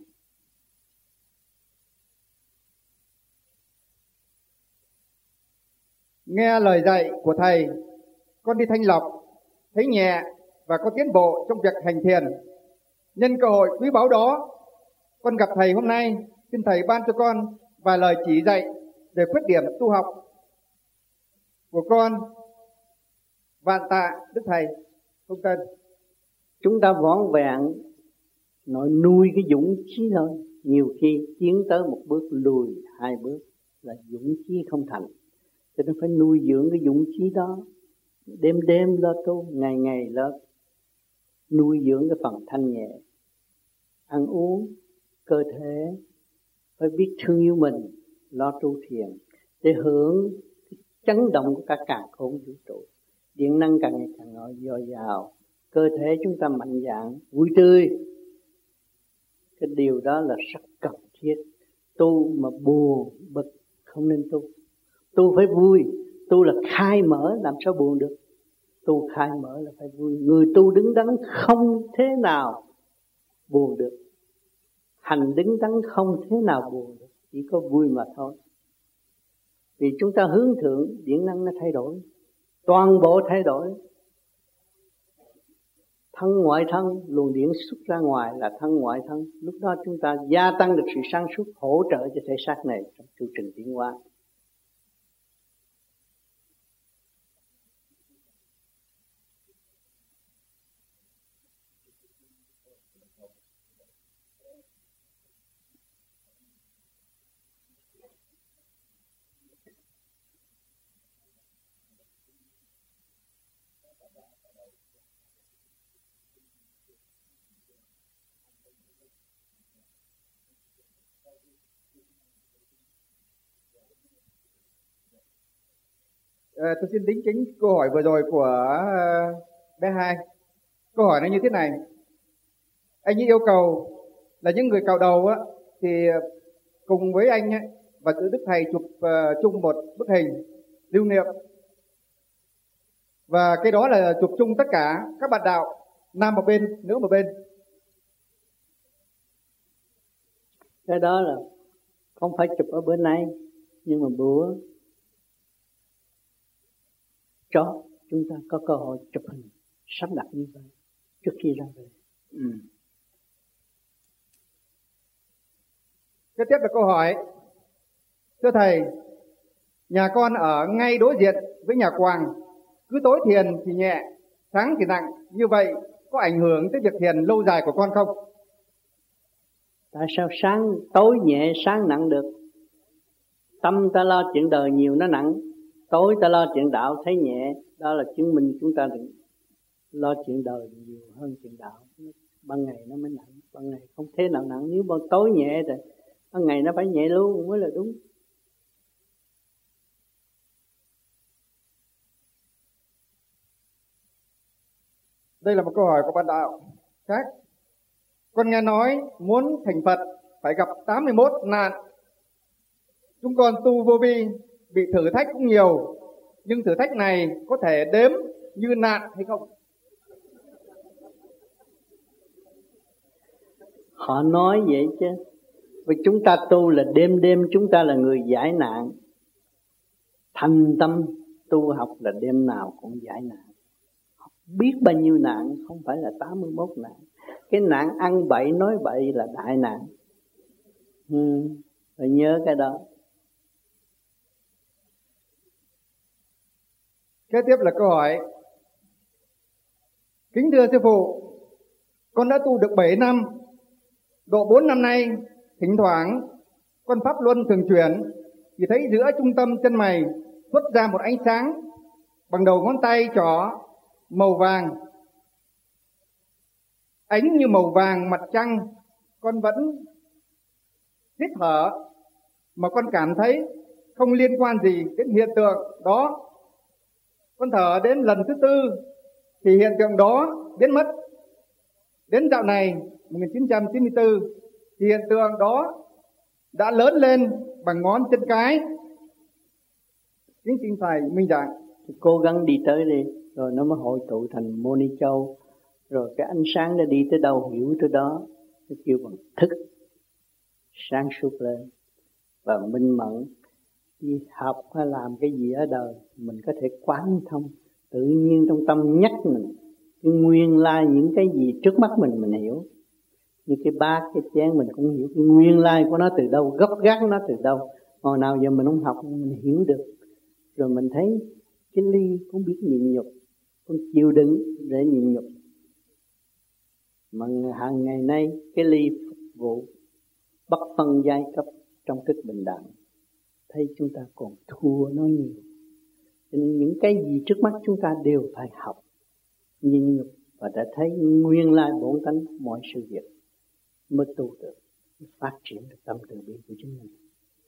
Nghe lời dạy của Thầy, con đi thanh lọc, thấy nhẹ và có tiến bộ trong việc hành thiền. Nhân cơ hội quý báu đó, con gặp Thầy hôm nay, xin Thầy ban cho con vài lời chỉ dạy về khuyết điểm tu học của con. Vạn tạ Đức Thầy. Không tên. Chúng ta vỏn vẹn nói nuôi cái dũng chí thôi. Nhiều khi tiến tới một bước lùi 2 bước là dũng chí không thành. Cho nên phải nuôi dưỡng cái dũng chí đó. Đêm đêm lo tu, ngày ngày lo nuôi dưỡng cái phần thanh nhẹ. Ăn uống, cơ thể, phải biết thương yêu mình, lo tu thiền để hưởng chấn động của cả càn khôn vũ trụ. Điện năng càng ngày càng dồi dào, cơ thể chúng ta mạnh dạn, vui tươi. Cái điều đó là rất cần thiết. Tu mà buồn, bực không nên tu. Tu phải vui, tu là khai mở, làm sao buồn được. Tu khai mở là phải vui. Người tu đứng đắn không thế nào buồn được. Hành đứng đắn không thế nào buồn được, chỉ có vui mà thôi. Vì chúng ta hướng thượng, điện năng nó thay đổi, toàn bộ thay đổi. Thân ngoại thân, luồng điện xuất ra ngoài là thân ngoại thân. Lúc đó chúng ta gia tăng được sự sáng suốt, hỗ trợ cho thể xác này trong chu trình tiến hóa. Tôi xin đính chính câu hỏi vừa rồi của bé hai. Câu hỏi nó như thế này. Anh ấy yêu cầu là những người cạo đầu á, thì cùng với anh ấy, và Đức Thầy chụp chung một bức hình lưu niệm. Và cái đó là chụp chung tất cả các bạn đạo. nam một bên, nữ một bên. Cái đó là không phải chụp ở bên này, nhưng mà bữa cho chúng ta có cơ hội chụp hình sắp đặt như vậy trước khi ra về. Kế tiếp là câu hỏi: thưa thầy, nhà con ở ngay đối diện với nhà Quàng, cứ tối thiền thì nhẹ, sáng thì nặng, như vậy có ảnh hưởng tới việc thiền lâu dài của con không? Tại sao tối nhẹ sáng nặng được? Tâm ta lo chuyện đời nhiều nó nặng, tối ta lo chuyện đạo thấy nhẹ. Đó là chứng minh chúng ta đừng lo chuyện đời nhiều hơn chuyện đạo. Ban ngày nó mới nặng, ban ngày không thế nào nặng. Nếu ban tối nhẹ thì ban ngày nó phải nhẹ luôn mới là đúng. Đây là một câu hỏi của bạn đạo khác. Con nghe nói muốn thành Phật phải gặp 81 nạn. Chúng con tu vô vi, bị thử thách cũng nhiều, nhưng thử thách này có thể đếm như nạn hay không? Họ nói vậy chứ. Vì chúng ta tu là đêm chúng ta là người giải nạn. Thành tâm tu học là đêm nào cũng giải nạn. Biết bao nhiêu nạn, không phải là 81 nạn. Cái nạn ăn bậy nói bậy là đại nạn. Phải nhớ cái đó. Kế tiếp là câu hỏi: kính thưa sư phụ, con đã tu được 7 năm, độ 4 năm nay, thỉnh thoảng con pháp luân thường chuyển thì thấy giữa trung tâm chân mày xuất ra một ánh sáng bằng đầu ngón tay trỏ màu vàng, ánh như màu vàng mặt trăng. Con vẫn hít thở mà con cảm thấy không liên quan gì đến hiện tượng đó. Con thở đến lần thứ 4 thì hiện tượng đó biến mất. Đến dạo này 1994 thì hiện tượng đó đã lớn lên bằng ngón chân cái. Kính xin thầy minh giảng. Cố gắng đi tới đi, rồi nó mới hội tụ thành Mô Ni Châu. Rồi cái ánh sáng nó đi tới đâu hiểu tới đó. Nó kêu bằng thức, sáng suốt lên và minh mẫn. Đi học hay làm cái gì ở đời mình có thể quán thông, tự nhiên trong tâm nhắc mình cái nguyên lai những cái gì trước mắt mình hiểu. Như cái bát, cái chén mình cũng hiểu cái nguyên lai của nó từ đâu, gốc gác nó từ đâu. Hồi nào giờ mình không học mình hiểu được. Rồi mình thấy cái ly cũng biết nhịn nhục, cũng chịu đựng để nhịn nhục. Mà hàng ngày nay cái ly phục vụ bất phân giai cấp trong thức bình đẳng, thấy chúng ta còn thua nó nhiều. Cho nên những cái gì trước mắt chúng ta đều phải học, nhịn nhục và đã thấy nguyên lai bổn tánh mọi sự việc mới tu được, mới phát triển được tâm từ bi của chúng mình.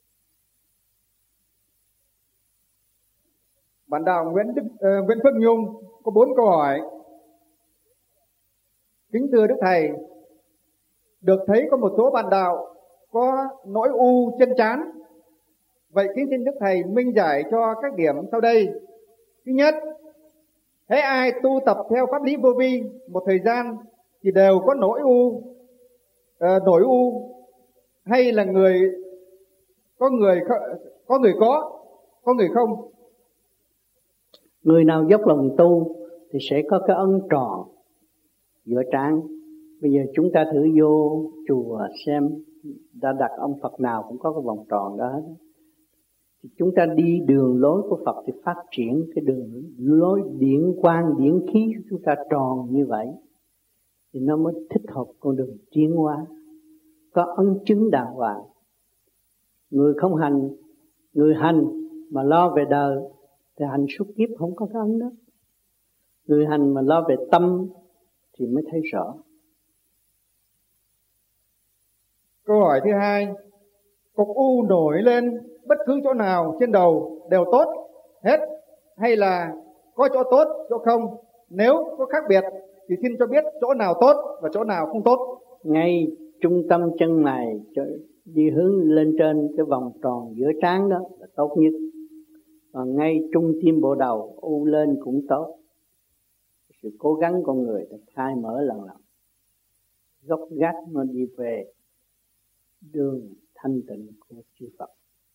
Bạn đạo Nguyễn Phước Nhung có 4 câu hỏi. Kính thưa Đức Thầy, được thấy có một số bạn đạo có nỗi u chân trán. Vậy kính xin Đức Thầy minh giải cho các điểm sau đây. Thứ nhất, hễ ai tu tập theo pháp lý vô vi một thời gian thì đều có nỗi u, hay là có người không? Người nào dốc lòng tu thì sẽ có cái ấn tròn giữa trán. Bây giờ chúng ta thử vô chùa xem, đã đặt ông Phật nào cũng có cái vòng tròn đó hết. Thì chúng ta đi đường lối của Phật thì phát triển cái đường lối điển quang, điển khí của chúng ta tròn như vậy. Thì nó mới thích hợp con đường tiến hóa, có ấn chứng đàng hoàng. Người không hành, người hành mà lo về đời thì hành suốt kiếp không có cái ấn đó. Người hành mà lo về tâm thì mới thấy rõ. Câu hỏi thứ hai, cục u nổi lên bất cứ chỗ nào trên đầu đều tốt hết, hay là có chỗ tốt, chỗ không? Nếu có khác biệt thì xin cho biết chỗ nào tốt và chỗ nào không tốt. Ngay trung tâm chân này đi hướng lên trên cái vòng tròn giữa trán đó là tốt nhất. Còn ngay trung tim bộ đầu u lên cũng tốt. sự cố gắng con người đã khai mở lần lần, gốc gác nó đi về đường thanh tịnh của chư Phật.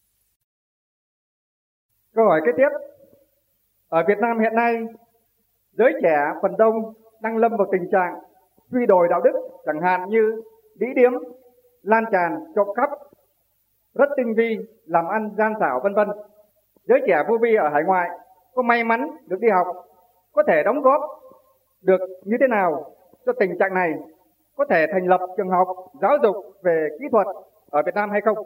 Câu hỏi kế tiếp. Ở Việt Nam hiện nay, giới trẻ phần đông đang lâm vào tình trạng suy đồi đạo đức, chẳng hạn như đĩ điếm, lan tràn, trộm cắp, rất tinh vi, làm ăn gian xảo vân vân. Giới trẻ vô vi ở hải ngoại có may mắn được đi học, có thể đóng góp được như thế nào cho tình trạng này? Có thể thành lập trường học giáo dục về kỹ thuật ở Việt Nam hay không?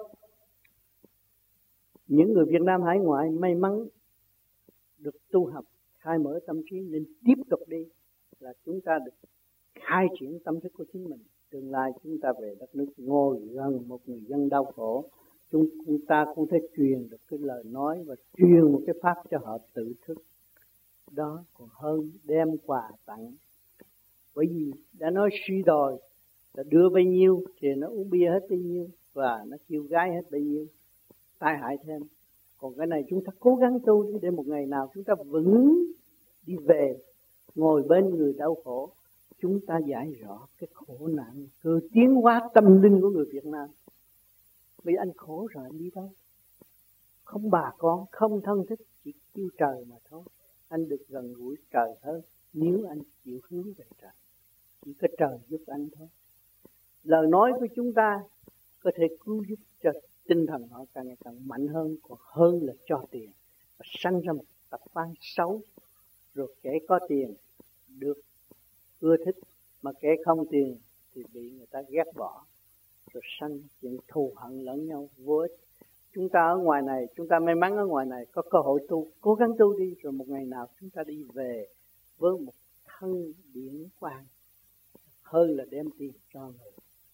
Những người Việt Nam hải ngoại may mắn được tu học, khai mở tâm trí nên tiếp tục đi, là chúng ta được khai triển tâm thức của chính mình. Tương lai chúng ta về đất nước ngồi gần một người dân đau khổ, chúng ta cũng thể truyền được cái lời nói và truyền một cái pháp cho họ tự thức. Đó còn hơn đem quà tặng. Bởi vì đã nói suy đồi là đưa bấy nhiêu thì nó uống bia hết bấy nhiêu và nó kêu gái hết bấy nhiêu, tai hại thêm. Còn cái này chúng ta cố gắng tu để một ngày nào chúng ta vững đi về, ngồi bên người đau khổ, chúng ta giải rõ cái khổ nạn, cơ tiến hóa tâm linh của người Việt Nam. Vì anh khổ rồi anh đi đâu? Không bà con, không thân thích, chỉ kêu trời mà thôi. Anh được gần gũi trời hơn nếu anh chịu hướng về trời. Chỉ có trời giúp anh thôi. Lời nói của chúng ta có thể cứu giúp cho tinh thần họ càng ngày càng mạnh hơn, còn hơn là cho tiền và sanh ra một tập quán xấu. Rồi kẻ có tiền được ưa thích, mà kẻ không tiền thì bị người ta ghét bỏ, rồi sanh chuyện thù hận lẫn nhau vô ích. Chúng ta ở ngoài này, chúng ta may mắn ở ngoài này có cơ hội tu, cố gắng tu đi, rồi một ngày nào chúng ta đi về với một thân điển quang hơn là đem tiền cho người.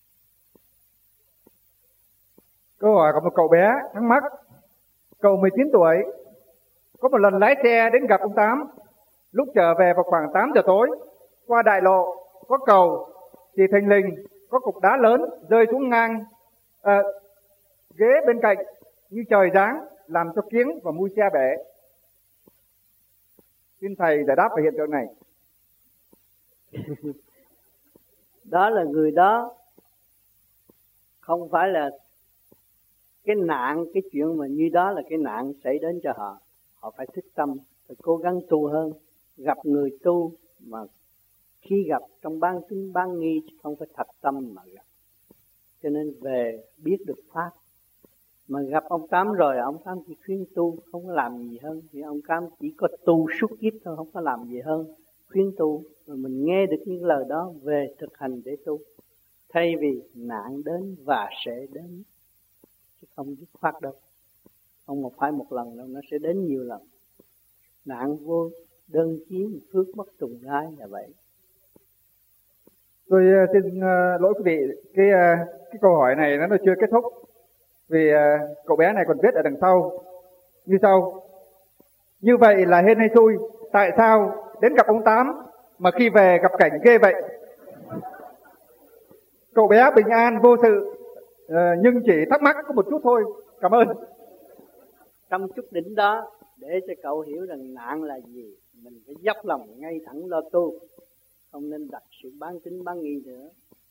Câu hỏi của một cậu bé thắc mắc. Cậu 19 tuổi, có một lần lái xe đến gặp ông Tám. Lúc trở về vào khoảng 8 giờ tối, qua đại lộ có cầu thì thình lình có cục đá lớn rơi xuống ngang ghế bên cạnh như trời giáng, làm cho kiếng và mui xe bể. Xin thầy giải đáp về hiện tượng này. Đó là người đó không phải là cái nạn, cái chuyện mà như đó là cái nạn xảy đến cho họ. Họ phải thức tâm, phải cố gắng tu hơn. Gặp người tu mà khi gặp trong ban tín ban nghi không phải thật tâm mà gặp. Cho nên về biết được pháp. Mà gặp ông Tám rồi, ông Tám chỉ khuyên tu, không có làm gì hơn. Thì ông Tám chỉ có tu suốt kiếp thôi, không có làm gì hơn. Khuyên tu, rồi mình nghe được những lời đó về thực hành để tu. Thay vì nạn đến và sẽ đến, chứ không dứt khoát đâu. Không phải một lần đâu, nó sẽ đến nhiều lần. Nạn vô đơn chí, phước bất trùng lai là vậy. Tôi xin lỗi quý vị, cái câu hỏi này nó chưa kết thúc. Vì cậu bé này còn viết ở đằng sau như sau. Như vậy là hên hay xui? Tại sao đến gặp ông Tám mà khi về gặp cảnh ghê vậy? Cậu bé bình an vô sự, nhưng chỉ thắc mắc có một chút thôi. Cảm ơn. Trong chút đỉnh đó để cho cậu hiểu rằng nạn là gì, mình phải dốc lòng ngay thẳng lo tu, không nên đặt sự bán tín bán nghi nữa.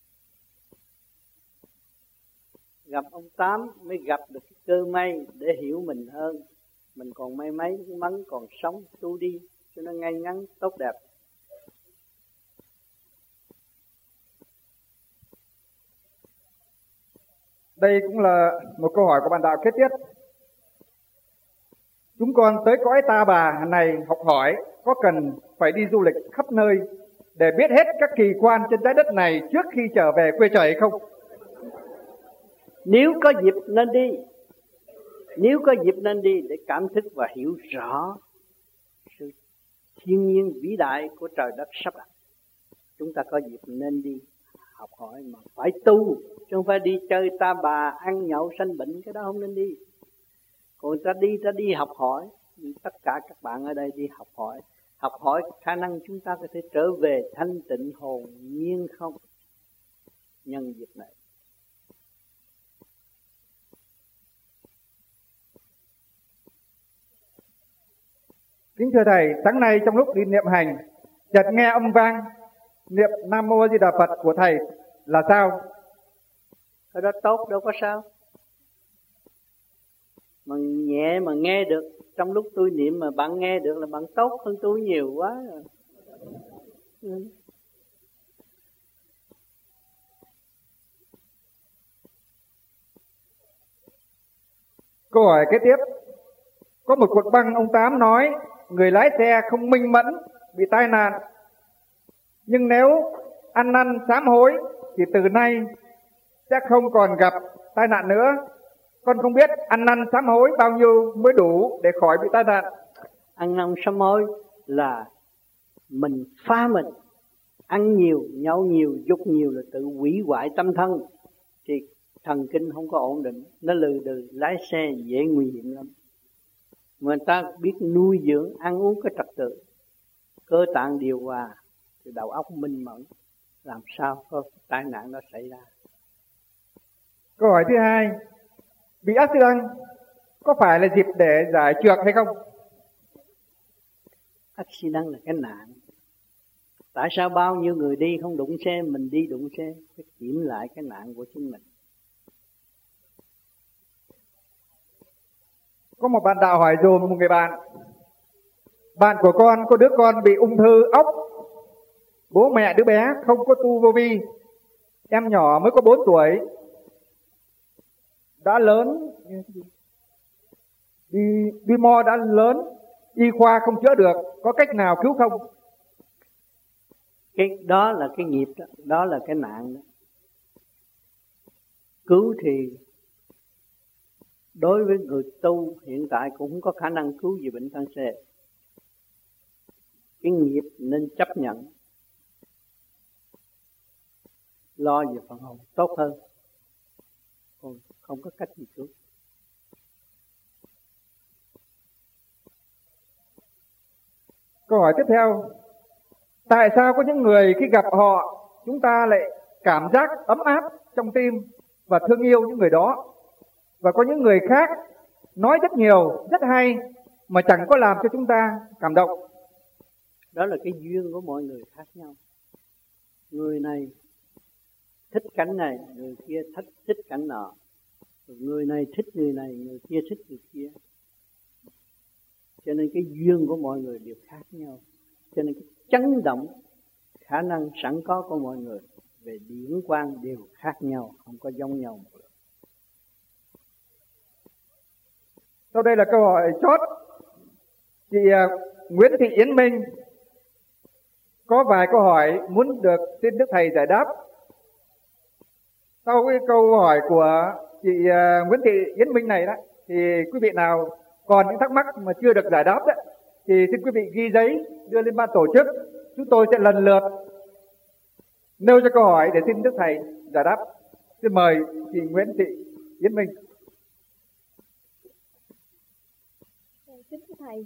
Gặp ông Tám mới gặp được cái cơ may để hiểu mình hơn. Mình còn may mắn còn sống, tu đi cho nó ngay ngắn tốt đẹp. Đây cũng là một câu hỏi của bạn đạo kế tiếp. Chúng con tới cõi Ta Bà này học hỏi, có cần phải đi du lịch khắp nơi để biết hết các kỳ quan trên trái đất này trước khi trở về quê trời hay không? Nếu có dịp nên đi. Nếu có dịp nên đi để cảm thức và hiểu rõ sự thiên nhiên vĩ đại của trời đất sắp đặt. Chúng ta có dịp nên đi học hỏi, mà phải tu, chứ không phải đi chơi Ta Bà, ăn nhậu sanh bệnh, cái đó không nên đi. Còn ta đi học hỏi. Tất cả các bạn ở đây đi học hỏi khả năng chúng ta có thể trở về thanh tịnh hồn nhiên không? Nhân dịp này. Kính thưa Thầy, sáng nay trong lúc đi niệm hành, chợt nghe âm vang niệm Nam Mô A Di Đà Phật của thầy là sao? Cái đó tốt, đâu có sao. Mà nhẹ mà nghe được, trong lúc tôi niệm mà bạn nghe được là bạn tốt hơn tôi nhiều quá rồi. Câu hỏi kế tiếp. Có một cuộc băng ông Tám nói người lái xe không minh mẫn bị tai nạn. Nhưng nếu ăn năn sám hối thì từ nay sẽ không còn gặp tai nạn nữa. Con không biết ăn năn sám hối bao nhiêu mới đủ để khỏi bị tai nạn. Ăn năn sám hối là mình phá mình. Ăn nhiều, nhậu nhiều, dục nhiều là tự hủy hoại tâm thân. Thì thần kinh không có ổn định, nó lừ đừ, lái xe dễ nguy hiểm lắm. Người ta biết nuôi dưỡng, ăn uống cái trật tự, cơ tạng điều hòa, thì đầu óc minh mẫn, làm sao có tai nạn nó xảy ra. Câu hỏi thứ hai. Bị accident có phải là dịp để giải trượt hay không? Accident là cái nạn. Tại sao bao nhiêu người đi không đụng xe, mình đi đụng xe? Phải kiểm lại cái nạn của chính mình. Có một bạn đạo hỏi dùm một người bạn. Bạn của con có đứa con bị ung thư ốc. Bố mẹ đứa bé không có tu vô vi. Em nhỏ mới có 4 tuổi. Đã lớn, đi mo đã lớn, y khoa không chữa được, có cách nào cứu không? Cái đó là cái nghiệp đó, đó là cái nạn đó. Cứu thì đối với người tu hiện tại cũng không có khả năng cứu gì bệnh cancer. Cái nghiệp nên chấp nhận, lo về phần hồn tốt hơn, còn không có cách gì cứu. Câu hỏi tiếp theo. Tại sao có những người khi gặp họ chúng ta lại cảm giác ấm áp trong tim và thương yêu những người đó, và có những người khác nói rất nhiều, rất hay mà chẳng có làm cho chúng ta cảm động? Đó là cái duyên của mọi người khác nhau. Người này thích cảnh này, người kia thích cảnh nọ. Người này thích người này, người kia thích người kia. Cho nên cái duyên của mọi người đều khác nhau. Cho nên cái chấn động, khả năng sẵn có của mọi người về điển quang đều khác nhau, không có giống nhau. Sau đây là câu hỏi chót. Chị Nguyễn Thị Yến Minh có vài câu hỏi muốn được xin Đức Thầy giải đáp. Sau cái câu hỏi của chị Nguyễn Thị Yến Minh này đó, thì quý vị nào còn những thắc mắc mà chưa được giải đáp đó, thì xin quý vị ghi giấy đưa lên ban tổ chức. Chúng tôi sẽ lần lượt nêu cho câu hỏi để xin Đức Thầy giải đáp. Xin mời chị Nguyễn Thị Yến Minh. Kính thưa Thầy,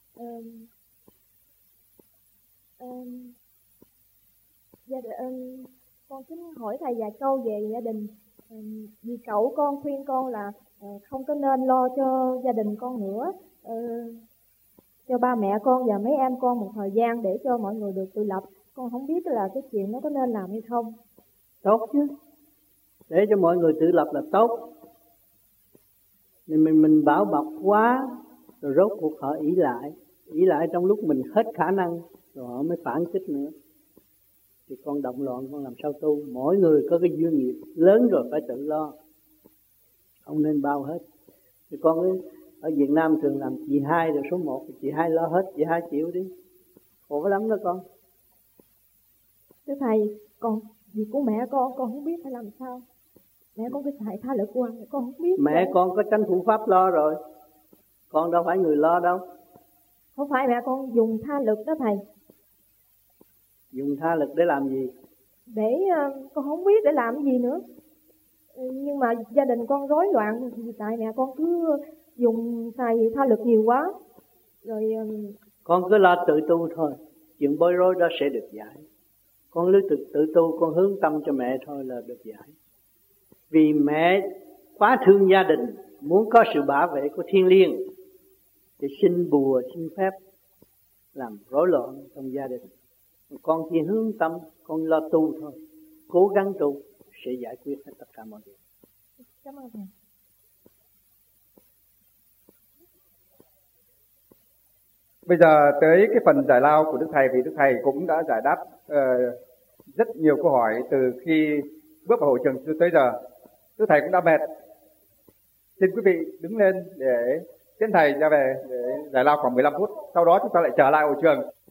con kính hỏi Thầy vài câu về gia đình. Vì cậu con khuyên con là không có nên lo cho gia đình con nữa, cho ba mẹ con và mấy em con một thời gian để cho mọi người được tự lập. Con không biết là cái chuyện nó có nên làm hay không. Tốt chứ, để cho mọi người tự lập là tốt. Nhưng mình bảo bọc quá rồi rốt cuộc họ ỷ lại trong lúc mình hết khả năng rồi họ mới phản kích nữa. Thì con động loạn, con làm sao tu? Mỗi người có cái duyên nghiệp lớn rồi phải tự lo, không nên bao hết. Thì con ở Việt Nam thường làm chị hai rồi số 1, chị hai lo hết, chị hai chịu đi, khổ lắm đó con. Thưa Thầy, con vì của mẹ con không biết phải làm sao. Mẹ con cứ xài tha lực qua, con không biết. Mẹ con có tranh thủ pháp lo rồi, con đâu phải người lo đâu. Không phải mẹ con dùng tha lực đó Thầy. Dùng tha lực để làm gì? Để con không biết để làm cái gì nữa. Nhưng mà gia đình con rối loạn vì tại mẹ con cứ dùng xài tha lực nhiều quá. Rồi con cứ lo tự tu thôi, chuyện bối rối đó sẽ được giải. Con cứ tự tu, con hướng tâm cho mẹ thôi là được giải. Vì mẹ quá thương gia đình, muốn có sự bảo vệ của thiên liêng thì xin bùa, xin phép làm rối loạn trong gia đình. Con chỉ hướng tâm, con lo tu thôi, cố gắng tu sẽ giải quyết hết tất cả mọi việc. Cảm ơn thầy. Bây giờ tới cái phần giải lao của Đức Thầy, thì Đức Thầy cũng đã giải đáp rất nhiều câu hỏi từ khi bước vào hội trường cho tới giờ. Đức Thầy cũng đã mệt. Xin quý vị đứng lên để tiến Thầy ra về để giải lao khoảng 15 phút. Sau đó chúng ta lại trở lại hội trường.